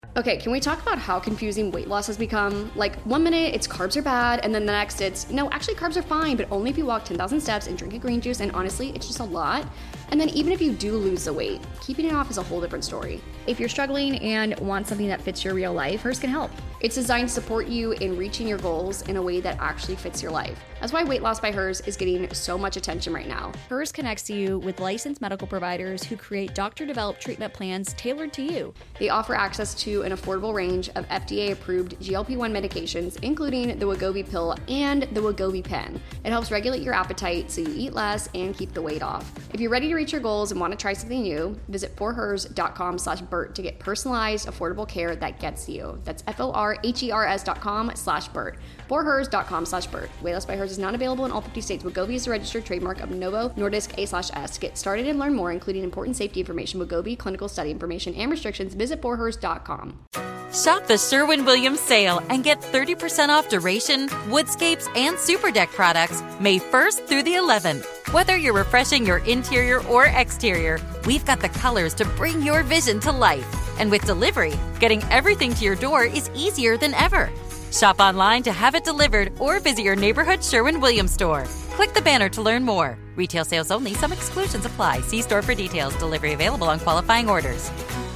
Okay, can we talk about how confusing weight loss has become? Like, 1 minute it's carbs are bad, and then the next it's, no, actually carbs are fine, but only if you walk 10,000 steps and drink a green juice, and honestly, it's just a lot. And then even if you do lose the weight, keeping it off is a whole different story. If you're struggling and want something that fits your real life, Hers can help. It's designed to support you in reaching your goals in a way that actually fits your life. That's why Weight Loss by Hers is getting so much attention right now. Hers connects you with licensed medical providers who create doctor-developed treatment plans tailored to you. They offer access to an affordable range of FDA-approved GLP-1 medications, including the Wegovy pill and the Wegovy pen. It helps regulate your appetite so you eat less and keep the weight off. If you're ready to reach your goals and want to try something new, visit forhers.com/Bert to get personalized, affordable care that gets you. That's forhers.com/Bert. forhers.com/Bert. Weight Loss by Hers is not available in all 50 states. Wegovy is a registered trademark of Novo Nordisk A/S. To get started and learn more, including important safety information, Wegovy, clinical study information, and restrictions, visit forhers.com. Shop the Sherwin-Williams sale and get 30% off Duration, Woodscapes, and Superdeck products May 1st through the 11th. Whether you're refreshing your interior or exterior, we've got the colors to bring your vision to life. And with delivery, getting everything to your door is easier than ever. Shop online to have it delivered or visit your neighborhood Sherwin-Williams store. Click the banner to learn more. Retail sales only. Some exclusions apply. See store for details. Delivery available on qualifying orders.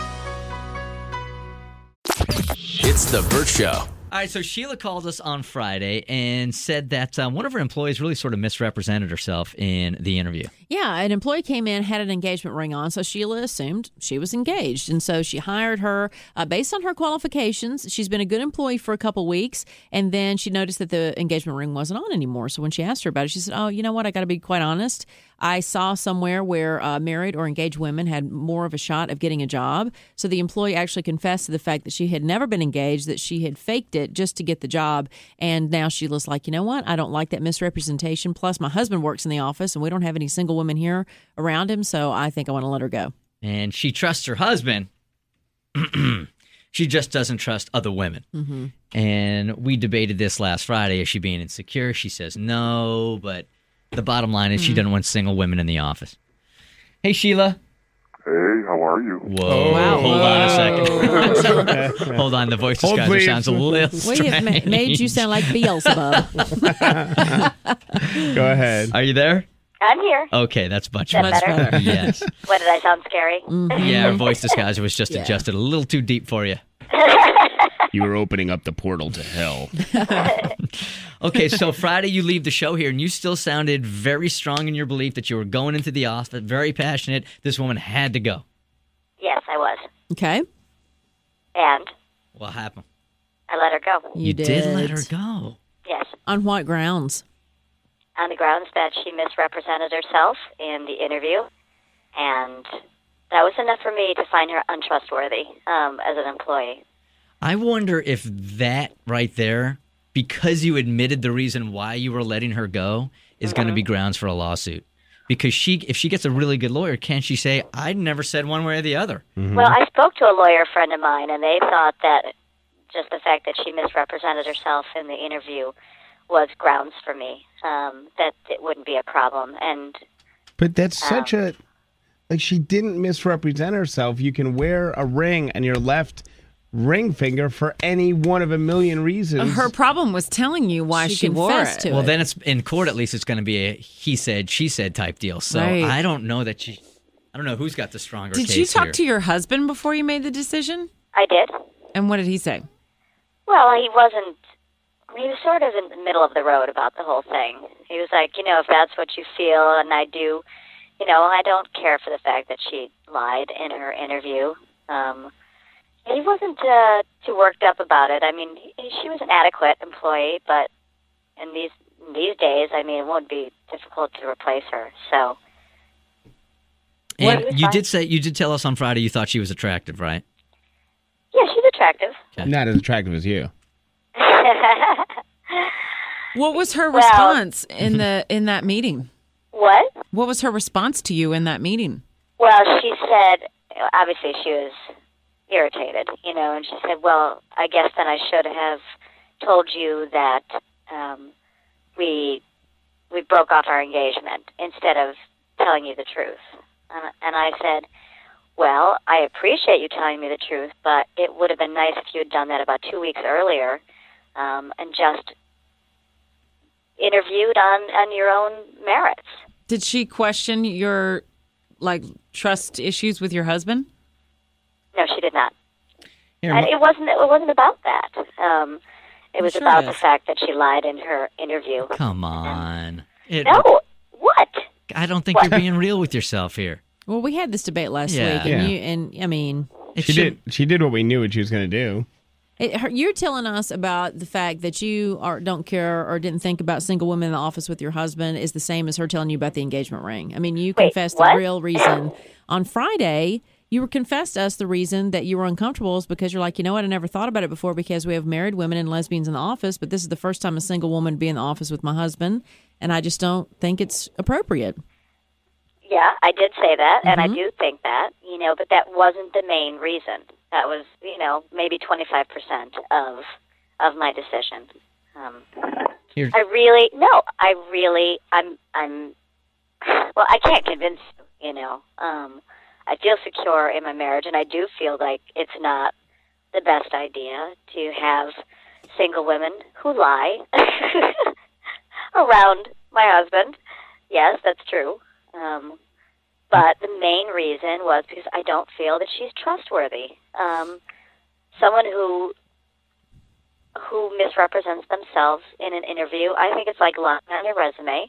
It's The Bert Show. All right, so Sheila called us on Friday and said that one of her employees really sort of misrepresented herself in the interview. Yeah, an employee came in, had an engagement ring on, so Sheila assumed she was engaged. And so she hired her based on her qualifications. She's been a good employee for a couple weeks, and then she noticed that the engagement ring wasn't on anymore. So when she asked her about it, she said, oh, you know what, I got to be quite honest. I saw somewhere where married or engaged women had more of a shot of getting a job. So the employee actually confessed to the fact that she had never been engaged, that she had faked it just to get the job. And now Sheila's like, you know what? I don't like that misrepresentation. Plus, my husband works in the office, and we don't have any single women here around him. So I think I want to let her go. And she trusts her husband. She just doesn't trust other women. Mm-hmm. And we debated this last Friday. Is she being insecure? She says no, but the bottom line is she doesn't want single women in the office. Hey, Sheila. Hey, how are you? Whoa. Wow. Hold on a second. Hold on. The voice disguiser sounds a little strange. We have made you sound like Beelzebub. Go ahead. Are you there? I'm here. Okay, that's much better? Yes. What, did I sound scary? Yeah, our voice disguiser was just adjusted a little too deep for you. You were opening up the portal to hell. Okay, so Friday you leave the show here, and you still sounded very strong in your belief that you were going into the office, very passionate. This woman had to go. Yes, I was. Okay. And What happened? I let her go. You did let her go. Yes. On what grounds? On the grounds that she misrepresented herself in the interview. And that was enough for me to find her untrustworthy as an employee. I wonder if that right there, because you admitted the reason why you were letting her go, is going to be grounds for a lawsuit. Because if she gets a really good lawyer, can't she say, I never said one way or the other? Mm-hmm. Well, I spoke to a lawyer friend of mine, and they thought that just the fact that she misrepresented herself in the interview was grounds for me, that it wouldn't be a problem. But that's such a... Like, she didn't misrepresent herself. You can wear a ring on your left ring finger for any one of a million reasons. Her problem was telling you why she wore it. Well, then it's in court. At least it's going to be a he said, she said type deal. So Right. I don't know that I don't know who's got the stronger case Did you talk here. to your husband before you made the decision? I did. And what did he say? Well, he was sort of in the middle of the road about the whole thing. He was like, if that's what you feel, and I do, I don't care for the fact that she lied in her interview. He wasn't too worked up about it. I mean, she was an adequate employee, but in these days, I mean, it won't be difficult to replace her. So, And you did tell us on Friday you thought she was attractive, right? yeah, she's attractive. Okay. Not as attractive as you. What was her response in that meeting? What? What was her response to you in that meeting? Well, she said, obviously she was irritated, and she said, well, I guess then I should have told you that we broke off our engagement instead of telling you the truth. And I said, well, I appreciate you telling me the truth, but it would have been nice if you had done that about 2 weeks earlier, and just interviewed on your own merits. Did she question your, trust issues with your husband? No, she did not. Here, And it wasn't about that. It was Sure about it the is. fact that she lied in her interview. come on. No, what? I don't think you're being real with yourself here. Well, we had this debate last Yeah. week, and Yeah. I mean, She did what we knew what she was going to do. You're telling us about the fact that you don't care or didn't think about single women in the office with your husband is the same as her telling you about the engagement ring. I mean, you Wait, confessed what? the real reason. On Friday, you confessed to us the reason that you were uncomfortable is because you're like, you know what, I never thought about it before because we have married women and lesbians in the office, but this is the first time a single woman would be in the office with my husband, and I just don't think it's appropriate. Yeah, I did say that, and I do think that, but that wasn't the main reason. That was, maybe 25% of my decision. Here- I can't convince you, I feel secure in my marriage, and I do feel like it's not the best idea to have single women who lie around my husband. Yes, that's true. But the main reason was because I don't feel that she's trustworthy. Someone who misrepresents themselves in an interview, I think it's like lying on your resume.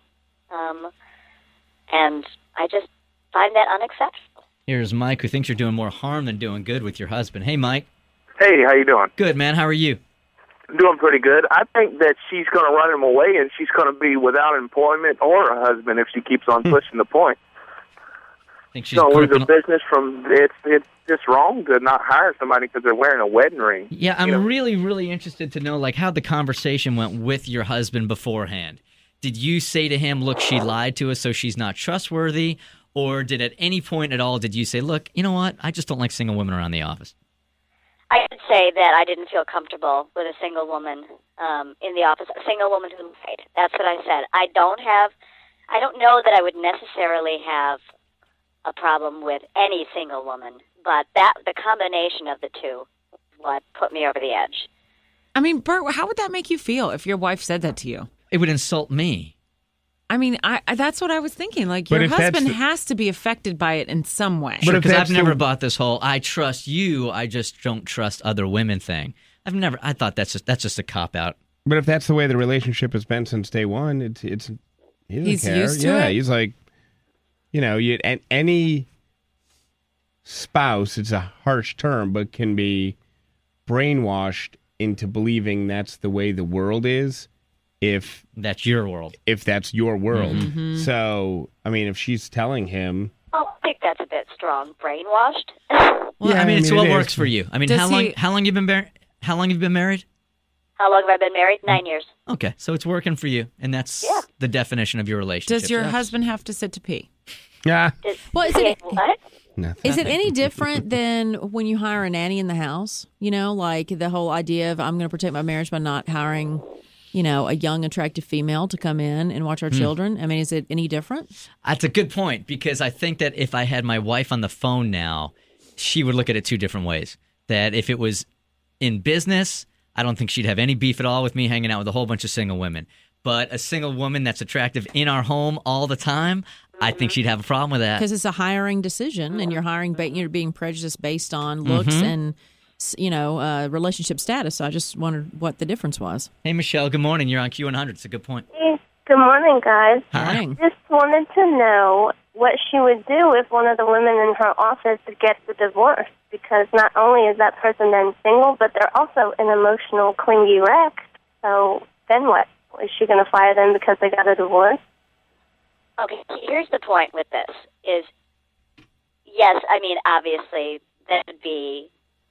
And I just find that unacceptable. Here's Mike, who thinks you're doing more harm than doing good with your husband. Hey, Mike. Hey, how you doing? Good, man. How are you? Doing pretty good. I think that she's going to run him away, and she's going to be without employment or a husband if she keeps on pushing the point. Think she's So lose gripping- her business from it's just wrong to not hire somebody because they're wearing a wedding ring. Yeah, I'm really, really interested to know how the conversation went with your husband beforehand. Did you say to him, look, she lied to us, so she's not trustworthy? Or did at any point at all did you say, look, you know what, I just don't like single women around the office? I would say that I didn't feel comfortable with a single woman in the office, a single woman who lied. That's what I said. I don't know that I would necessarily have a problem with any single woman, but the combination of the two is what put me over the edge. I mean, Bert, how would that make you feel if your wife said that to you? It would insult me. I mean, I that's what I was thinking. Like, But your if that's husband the- has to be affected by it in some way. But if Because I've that's never the- bought this whole "I trust you, I just don't trust other women" thing. I thought that's just a cop out. But if that's the way the relationship has been since day one, he doesn't He's care. used to yeah, it? he's like, and any spouse, it's a harsh term, but can be brainwashed into believing that's the way the world is if That's your world. that's your world. Mm-hmm. So, I mean, if she's telling him, I think that's a bit strong. Brainwashed? Well, Yeah, I mean, it's I mean, what it works is. for you. I mean, Does how long he- how long you been married? How long have you been married? How long have I been married? 9 years. Okay, so it's working for you, and that's Yeah. the definition of your relationship. Does your That's- husband have to sit to pee? yeah, Well, is it- What? nothing. Is it any different than when you hire a nanny in the house? Like the whole idea of I'm going to protect my marriage by not hiring, a young, attractive female to come in and watch our children? I mean, is it any different? That's a good point, because I think that if I had my wife on the phone now, she would look at it two different ways. That if it was in business, I don't think she'd have any beef at all with me hanging out with a whole bunch of single women. But a single woman that's attractive in our home all the time, I think she'd have a problem with that. Because it's a hiring decision, and you're hiring, you're being prejudiced based on looks and relationship status. So I just wondered what the difference was. Hey, Michelle, good morning. You're on Q100. It's a good point. Good morning, guys. Morning. Just wanted to know what she would do if one of the women in her office gets a divorce, because not only is that person then single, but they're also an emotional, clingy wreck. So then what? Is she going to fire them because they got a divorce? Okay, here's the point with this is, yes, I mean, obviously, that would be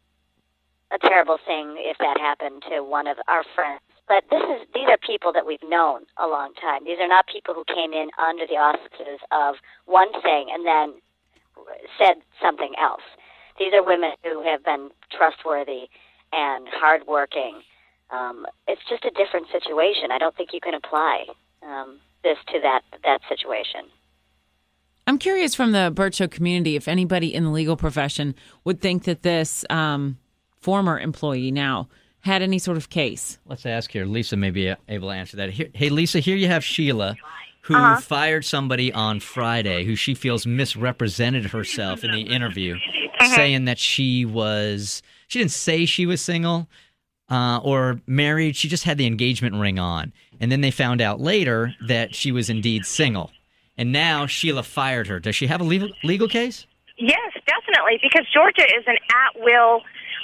a terrible thing if that happened to one of our friends. But these are people that we've known a long time. These are not people who came in under the auspices of one thing and then said something else. These are women who have been trustworthy and hardworking. It's just a different situation. I don't think you can apply this to that situation. I'm curious from the Burt Show community if anybody in the legal profession would think that this former employee now had any sort of case. Let's ask here. Lisa may be able to answer that. Hey, Lisa, here you have Sheila, who fired somebody on Friday who she feels misrepresented herself in the interview, saying that she didn't say she was single or married. She just had the engagement ring on. And then they found out later that she was indeed single. And now Sheila fired her. Does she have a legal case? Yes, definitely, because Georgia is an at-will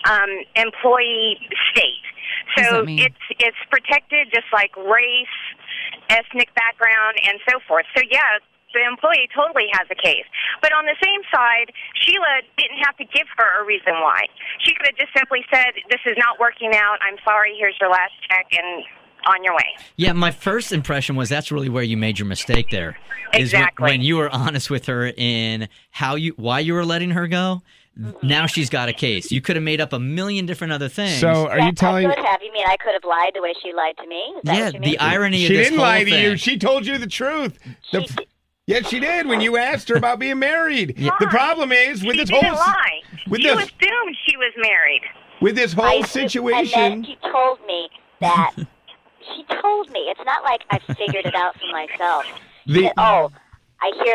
employee state. So it's protected just like race, ethnic background, and so forth. So, yeah, the employee totally has a case. But on the same side, Sheila didn't have to give her a reason why. She could have just simply said, this is not working out. I'm sorry. Here's your last check, and on your way. Yeah, my first impression was that's really where you made your mistake there. Exactly. Is when you were honest with her in why you were letting her go. Now she's got a case. You could have made up a million different other things. So are you telling? I could have. You mean I could have lied the way she lied to me? Is that what you mean? The irony of she this didn't whole lie to thing. you. She told you the truth. Yes, she did when you asked her about being married. Why? The problem is with she this didn't whole lie. with You this assumed she was married. with this whole situation. And then she told me that. She told me. It's not like I figured it out for myself. She said, I hear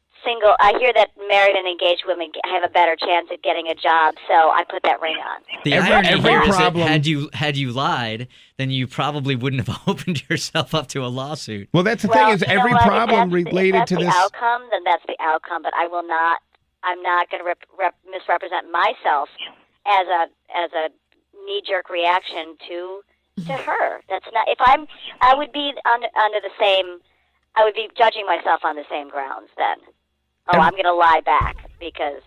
that married and engaged women have a better chance at getting a job, so I put that ring on. The irony here is that had you lied, then you probably wouldn't have opened yourself up to a lawsuit. Well, that's the thing is every problem related to this. If this. that's the outcome, then that's the outcome. But I'm not going to misrepresent myself as a knee-jerk reaction to her. That's not. I would be under the same. I would be judging myself on the same grounds then. I'm going to lie back because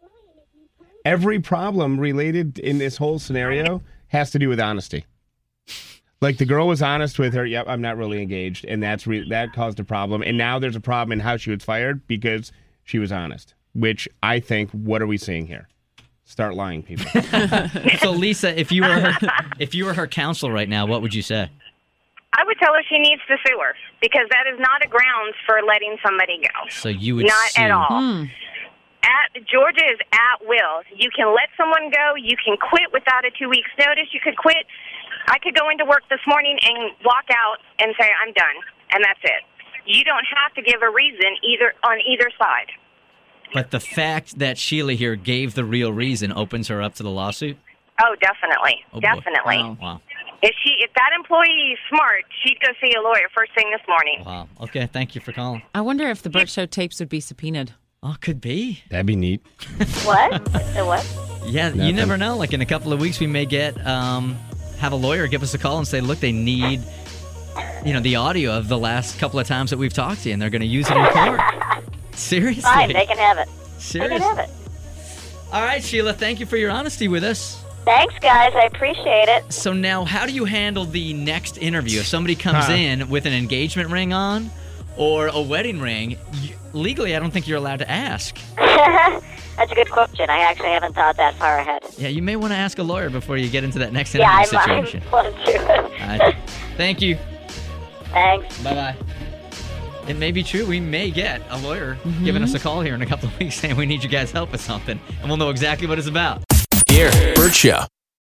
Every problem related in this whole scenario has to do with honesty. Like the girl was honest with her. Yep, I'm not really engaged, and that caused a problem. And now there's a problem in how she was fired because she was honest. Which I think, what are we seeing here? Start lying, people. So, Lisa, if you were her counsel right now, what would you say? I would tell her she needs to sue her because that is not a grounds for letting somebody go. So you would not sue. at all. Georgia is at will. You can let someone go. You can quit without a 2 weeks notice. You could quit. I could go into work this morning and walk out and say I'm done, and that's it. You don't have to give a reason on either side. But the fact that Sheila here gave the real reason opens her up to the lawsuit? Oh, definitely. Oh, definitely. Wow. If that employee is smart, she'd go see a lawyer first thing this morning. Wow. Okay, thank you for calling. I wonder if the Burt Show tapes would be subpoenaed. Oh, could be. That'd be neat. What? The what? Yeah, you never know. Like in a couple of weeks, we may have a lawyer give us a call and say, look, they need, the audio of the last couple of times that we've talked to you, and they're going to use it in court. Seriously. Fine, they can have it. Seriously. They can have it. All right, Sheila, thank you for your honesty with us. Thanks, guys. I appreciate it. So now, how do you handle the next interview? If somebody comes in with an engagement ring on or a wedding ring, legally, I don't think you're allowed to ask. That's a good question. I actually haven't thought that far ahead. Yeah, you may want to ask a lawyer before you get into that next interview situation. Yeah, I want to. All right. Thank you. Thanks. Bye-bye. It may be true. We may get a lawyer giving us a call here in a couple of weeks saying we need you guys' help with something, and we'll know exactly what it's about. Here, Burt Show.